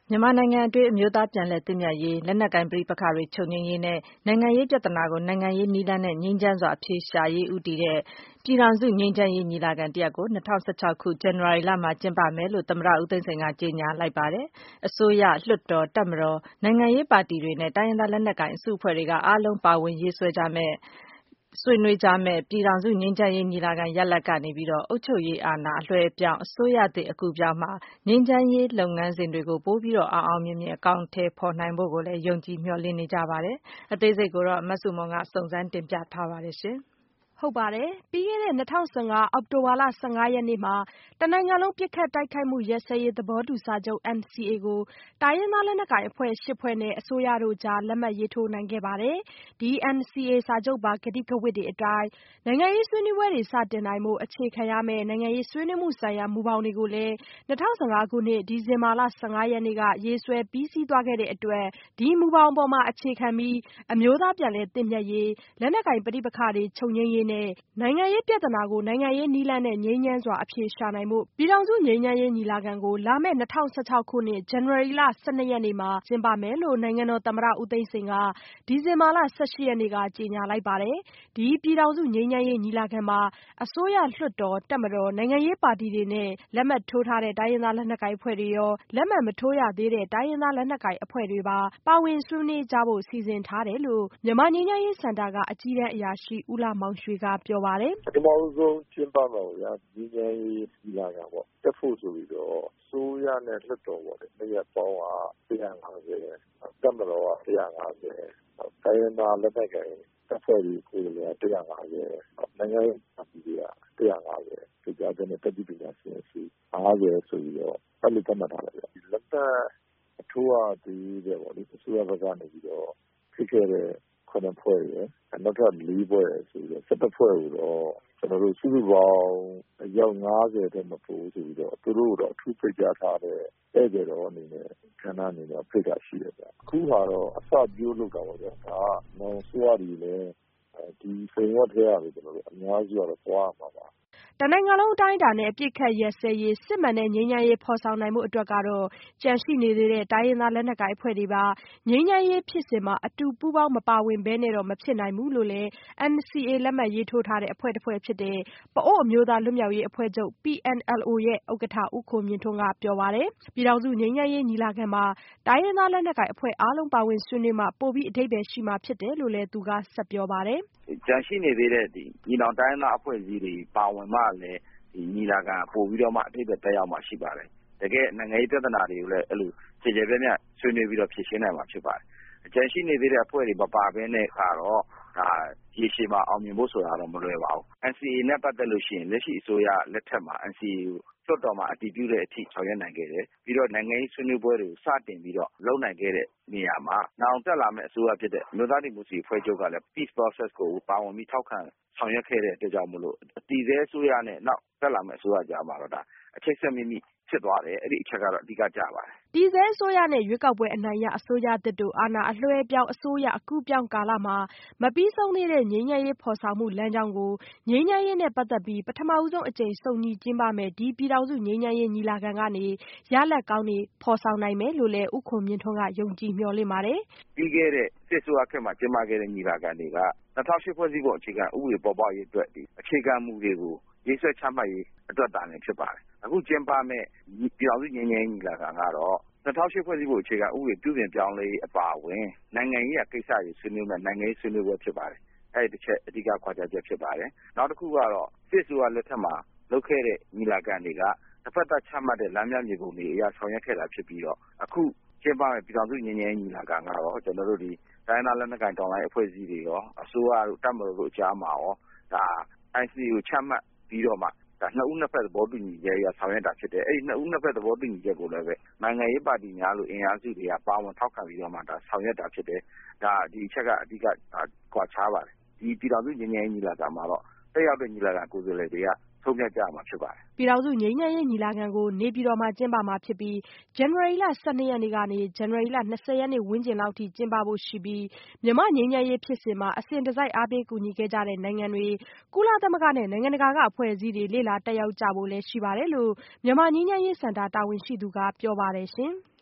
မြန်မာနိုင်ငံအတွင်း အမျိုးသားပြန်လည်သင့်မြတ်ရေး၊ လက်နက်ကိုင်ပဋိပက္ခတွေ ချုပ်ငြိမ်းရေးနဲ့ နိုင်ငံရေးပြဿနာကို နိုင်ငံရေးနည်းလမ်းနဲ့ ငြိမ်းချမ်းစွာ အဖြေရှာရေး ဦးတည်တဲ့ ပြည်ထောင်စုငြိမ်းချမ်းရေးညီလာခံတစ်ရပ်ကို ၂၀၁၆ ခု ဇန်နဝါရီလမှာ ကျင်းပမယ်လို့ သမ္မတ ဦးသိန်းစိန်က ကြေညာလိုက်ပါတယ်။ အစိုးရ၊ လွှတ်တော်၊ တပ်မတော်၊ နိုင်ငံရေးပါတီတွေနဲ့ တိုင်းရင်းသားလက်နက်ကိုင် အစုအဖွဲ့တွေက အားလုံးပါဝင်ရေးဆွဲနွေးကြမယ့် ပြည်ထောင်စုငြိမ်းချမ်းရေးညီလာခံရလဒ်ကနေ အုပ်ချုပ်ရေးအာဏာ အလွှဲအပြောင်း အစိုးရသစ်အကူးအပြောင်းမှာ ငြိမ်းချမ်းရေးလုပ်ငန်းစဉ်တွေကို ပိုပြီးအောင်အောင်မြင်မြင် အကောင်အထည်ဖော်နိုင်ဖို့ကိုလည်း ယုံကြည်မျှော်လင့်နေကြပါတယ်။ အသေးစိတ်ကို မဆုမွန်က စုံစမ်းတင်ပြထားပါတယ်။ ပြီးခဲ့တဲ့ ၂၀၁၅ အောက်တိုဘာလ ၁၅ ရက်နေ့မှာ တနိုင်ငံလုံးပစ်ခတ်တိုက်ခိုက်မှုရပ်စဲရေးသဘောတူစာချုပ် NCA ကို တိုင်းရင်းသားလက်နက်ကိုင်အဖွဲ့ ၈ ဖွဲ့နဲ့ အစိုးရတို့ကြား လက်မှတ်ရေးထိုးနိုင်ခဲ့ပါတယ်။ ဒီ NCA စာချုပ်ပါ ကတိကဝတ်တွေအတိုင်း နိုင်ငံရေးဆွေးနွေးပွဲတွေ စတင်နိုင်ဖို့ အခြေခံရမယ့် နိုင်ငံရေးဆွေးနွေးမှုဆိုင်ရာ မူဘောင်တွေကိုလည်း ၂၀၁၅ ခုနှစ် ဒီဇင်ဘာလ ၁၅ ရက်နေ့က ရေးဆွဲပြီးစီးသွားခဲ့တဲ့အတွက် ဒီမူဘောင်ပေါ် အခြေခံပြီး အမျိုးသားပြန်လည်သင့်မြတ်ရေး၊ လက်နက်ကိုင်ပဋိပက္ခတွေ ချုပ်ငြိမ်းရေးနဲ့ နိုင်ငံရေးပြဿနာကို နိုင်ငံရေးနည်းလမ်းနဲ့ ငြိမ်းချမ်းစွာ အဖြေရှာနိုင်ဖို့ ပြည်ထောင်စုငြိမ်းချမ်းရေးညီလာခံကို လာမယ့် ၂၀၁၆ ခုနှစ် ဇန်နဝါရီလ ၁၂ ရက်နေ့မှာ ကျင်းပမယ်လို့ နိုင်ငံတော်သမ္မတ ဦးသိန်းစိန်က ဒီဇင်ဘာလ ၁၈ ရက်နေ့က ကြေညာလိုက်ပါတယ်။ ဒီပြည်ထောင်စုငြိမ်းချမ်းရေးညီလာခံမှာ အစိုးရ၊ လွှတ်တော်၊ တပ်မတော်၊ နိုင်ငံရေးပါတီတွေနဲ့ လက်မှတ်ထိုးထားတဲ့ တိုင်းရင်းသားလက်နက်ကိုင်အဖွဲ့တွေရော လက်မှတ်မထိုးရသေးတဲ့ တိုင်းရင်းသားလက်နက်ကိုင်အဖွဲ့တွေပါ ပါဝင်ဆွေးနွေးကြဖို့ စီစဉ်ထားတယ်လို့ မြန်မာငြိမ်းချမ်းရေးစင်တာက အကြီးတန်းအရာရှိ ဦးလှမောင်ရွှေကပြောပါတယ်။ “ပထမဆုံးကျင်းပမှာပေါ့ဗျာ ငြိမ်းချမ်းရေးညီလာခံပေါ့ တက်ဖို့ဆိုပြီးတော့ အစိုးရနဲ့ လွှတ်တော်ပေါ့ နှစ်ရပ်ပေါင်းက ၁၅၀ တပ်မတော်က ၁၅၀ တိုင်းရင်းသားလက်နက်ကိုင်အဖွဲ့တွေကိုယ်စားလှယ်က ၁၅၀ နိုင်ငံရေးပါတီတွေက ၁၅၀ ဖိတ်ကြားချက်နဲ့ တတ်သိပညာရှင်အစု 50 ဆိုပြီးတော့ အဲလိုသတ်မှတ်ထားတယ်ဗျ။ လက်မှတ်မထိုးရသေးတဲ့ အစိုးရဘက်ကနေပြီးတော့ ဖြစ်ခဲ့တဲ့ ၇ ဖွဲ့ရယ် နောက်ထပ် ၄ ဖွဲ့ရယ်ဆိုပြီးတော့ ၁၁ ဖွဲ့ကိုတော့ ကျနော်တို့ စုစုပေါင်း အယောက် ၅၀ ထက်မပိုဆိုပြီးတော့ သူတို့ကိုတော့ အထူးဖိတ်ကြားထားတဲ့ ဧည့်သည်တော်အနေနဲ့ အခမ်းအနားအနေနဲ့ ဖိတ်တာရှိတယ်ဗျ။ အခုဟာတော့ အစပျိုးလုပ်တာပေါ့ဗျာ ဒါက နောင်အစိုးရတွေလည်း ဒီ framework ထဲကနေ အများစုကတော့ သွားရမှာပါ။” တနိုင်ငံလုံးအတိုင်းအတာနဲ့ အပစ်အခတ်ရပ်စဲရေး စစ်မှန်တဲ့ငြိမ်းချမ်းရေးဖော်ဆောင်နိုင်ဖို့အတွက်ကတော့ ကျန်ရှိနေသေးတဲ့ တိုင်းရင်းသားလက်နက်ကိုင်အဖွဲ့တွေပါ ငြိမ်းချမ်းရေးဖြစ်စဉ်မှာ အတူပူးပေါင်းမပါဝင်ဘဲနဲ့တော့ မဖြစ်နိုင်ဘူးလို့လည်း NCA လက်မှတ်ရေးထိုးထားတဲ့ အဖွဲ့တဖွဲ့ဖြစ်တဲ့ ပအိုဝ်းအမျိုးသားလွတ်မြောက်ရေးအဖွဲ့ချုပ် PNLO ရဲ့ ဥက္ကဋ္ဌ ဦးခွန်မြင့်ထွန်းကပြောပါတယ်။ ပြည်ထောင်စုငြိမ်းချမ်းရေးညီလာခံမှာ တိုင်းရင်းသားလက်နက်ကိုင်အဖွဲ့အားလုံးပါဝင်ဆွေးနွေးမှ ပိုပြီးအဓိပ္ပါယ်ရှိမှာဖြစ်တယ်လို့လည်း သူကဆက်ပြောပါတယ်။ “ကျန်ရှိနေသေးတဲ့ ညီနောင်တိုင်းရင်းသားအဖွဲ့အစည်းတွေပါဝင်မှလည်း ဒီညီလာခံပိုပြီးတော့မှ အဓိပ္ပါယ်သက်ရောက်မှာရှိပါတယ်။ တကယ့်နိုင်ငံရေးပြဿနာတွေကိုလည်း အဲလိုကျယ်ကျယ်ပြန့်ပြန့်ဆွေးနွေးပြီးတော့ ဖြေရှင်းနိုင်မှာဖြစ်ပါတယ်။ ကျန်ရှိနေသေးတဲ့အဖွဲ့တွေမပါဘဲနဲ့ကတော့ ဒါရေရှည်မှာအောင်မြင်ဖို့ဆိုတာကတော့ မလွယ်ပါဘူး။ NCA နဲ့ ပတ်သက်လို့ရှိရင် လက်ရှိအစိုးရလက်ထက်မှာ NCA ကိုလွှတ်တော်မှာအတည်ပြုတဲ့အထိဆောင်ရွက်နိုင်ခဲ့တယ်။ ပြီးတော့နိုင်ငံရေးဆွေးနွေးပွဲတွေကိုစတင်ပြီးတော့လုပ်နိုင်ခဲ့တဲ့နေရာမှာ နောင်တက်လာမယ့်အစိုးရဖြစ်တဲ့ အမျိုးသားဒီမိုကရေစီအဖွဲ့ချုပ်ကလည်း Peace Process ကိုပါဝင်ပြီးထောက်ခံဆောင်ရွက်ခဲ့တဲ့အတွက်ကြောင့်မို့လို့ တည်ဆဲအစိုးရနဲ့ နောက်တက်လာမယ့်အစိုးရကြားမှာတော့ ဒါအချိတ်ဆက်မိမိဖြစ်သွားတယ် အဲဒီအချက်ကတော့ အဓိကကျပါတယ်။ ” တည်ဆဲအစိုးရနဲ့ ရွေးကောက်ပွဲအနိုင်ရအစိုးရသစ်တို့ အာဏာအလွှဲအပြောင်း အစိုးရအကူးအပြောင်းကာလမှာ မပြီးဆုံးသေးတဲ့ ငြိမ်းချမ်းရေးဖော်ဆောင်မှုလမ်းကြောင်းကို ငြိမ်းချမ်းရေးနဲ့ပတ်သက်ပြီး ပထမဆုံးအကြိမ်စုံညီကျင်းပမယ့် ဒီပြည်ထောင်စုငြိမ်းချမ်းရေးညီလာခံကနေ ရလဒ်ကောင်းတွေဖော်ဆောင်နိုင်မယ်လို့လည်း ဦးခွန်မြင့်ထွန်းက ယုံကြည်မျှော်လင့်ပါတယ်။ “ပြီးခဲ့တဲ့စစ်အစိုးရခေတ်မှာကျင်းပခဲ့တဲ့ညီလာခံတွေက ၂၀၀၈ ဖွဲ့စည်းပုံအခြေခံဥပဒေပေါ်ပေါက်ရေးအတွက် အခြေခံမူတွေကိုရေးဆွဲချမှတ်ရေးအတွက်သာလျှင်ဖြစ်ပါတယ်။ အခုကျင်းပမယ့် ပြည်ထောင်စုငြိမ်းချမ်းရေးညီလာခံကတော့ ၂၀၀၈ ဖွဲ့စည်းပုံအခြေခံဥပဒေပြုပြင်ပြောင်းလဲရေးအပါအဝင် နိုင်ငံရေးရာကိစ္စတွေဆွေးနွေးမယ့် နိုင်ငံရေးဆွေးနွေးပွဲဖြစ်ပါတယ်။ အဲဒီတချက်အဓိကကွာခြားချက်ဖြစ်ပါတယ်။ နောက်တခုကတော့ စစ်အစိုးရလက်ထက်မှာလုပ်ခဲ့တဲ့ညီလာခံတွေက တဖက်သတ်ချမှတ်တဲ့လမ်းမြမြေပုံတွေအရဆောင်ရွက်ခဲ့တာဖြစ်ပြီးတော့ အခုကျင်းပမယ့် ပြည်ထောင်စုငြိမ်းချမ်းရေးညီလာခံကတော့ ကျနော်တို့ဒီတိုင်းရင်းသားလက်နက်ကိုင်တော်လှန်ရေးအဖွဲ့အစည်းတွေရော အစိုးရတို့တပ်မတော်တို့ကြားမှာရော ဒါ NCA ကိုချမှတ်ပြီးတော့မှ နှစ်ဦးနှစ်ဖက်သဘောတူညီချက်အရဆောင်ရွက်တာဖြစ်တယ်။ အဲဒီနှစ်ဦးနှစ်ဖက်သဘောတူညီချက်ကိုလည်း နိုင်ငံရေးပါတီများလိုအင်အားစုတွေကပါဝင်ထောက်ခံပြီးတော့မှ ဒါဆောင်ရွက်တာဖြစ်တယ်။ ဒါဒီအချက်က အဓိကကွာခြားပါတယ်။ ဒီပြည်ထောင်စုငြိမ်းချမ်းရေးညီလာခံမှာတော့ တက်ရောက်တဲ့ညီလာခံကိုယ်စားလှယ်တွေက ဆုံးဖြတ်ကြရမှာဖြစ်ပါတယ်။ ” ပြည်ထောင်စုငြိမ်းချမ်းရေးညီလာခံကို နေပြည်တော်မှာကျင်းပမှာဖြစ်ပြီး ဇန်နဝါရီလ ၁၂ ရက်နေ့ကနေ ဇန်နဝါရီလ ၂၀ ရက်နေ့ဝန်းကျင်လောက်အထိကျင်းပဖို့ရှိပြီး မြန်မာ့ငြိမ်းချမ်းရေးဖြစ်စဉ်မှာ အစဉ်တစိုက်အားပေးကူညီခဲ့ကြတဲ့နိုင်ငံတွေ၊ ကုလသမဂ္ဂနဲ့ နိုင်ငံတကာကအဖွဲ့အစည်းတွေ လေ့လာတက်ရောက်ကြဖို့လည်းရှိပါတယ်လို့ မြန်မာငြိမ်းချမ်းရေးစင်တာတာဝန်ရှိသူကပြောပါတယ်ရှင်။